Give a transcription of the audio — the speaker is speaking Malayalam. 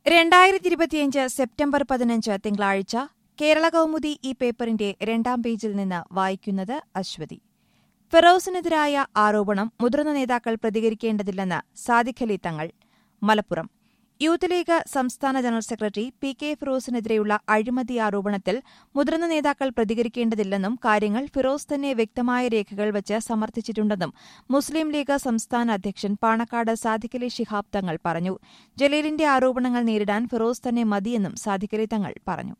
2025 സെപ്റ്റംബർ 15 തിങ്കളാഴ്ച കേരള കൗമുദി ഈ പേപ്പറിന്റെ രണ്ടാം പേജിൽ നിന്ന് വായിക്കുന്നത് അശ്വതി. ഫിറോസിനെതിരായ ആരോപണം മുതിർന്ന നേതാക്കൾ പ്രതികരിക്കേണ്ടതില്ലെന്ന് സാദിഖ് അലി തങ്ങൾ. മലപ്പുറം യൂത്ത് ലീഗ് സംസ്ഥാന ജനറൽ സെക്രട്ടറി പി കെ ഫിറോസിനെതിരെയുള്ള അഴിമതി ആരോപണത്തിൽ മുതിർന്ന നേതാക്കൾ പ്രതികരിക്കേണ്ടതില്ലെന്നും കാര്യങ്ങൾ ഫിറോസ് തന്നെ വ്യക്തമായ രേഖകൾ വച്ച് സമർത്ഥിച്ചിട്ടുണ്ടെന്നും മുസ്ലിം ലീഗ് സംസ്ഥാന അധ്യക്ഷൻ പാണക്കാട് സാദിഖ് അലി ശിഹാബ് തങ്ങൾ പറഞ്ഞു. ജലീലിന്റെ ആരോപണങ്ങൾ നേരിടാൻ ഫിറോസ് തന്നെ മതിയെന്നും സാദിഖ് അലി തങ്ങൾ പറഞ്ഞു.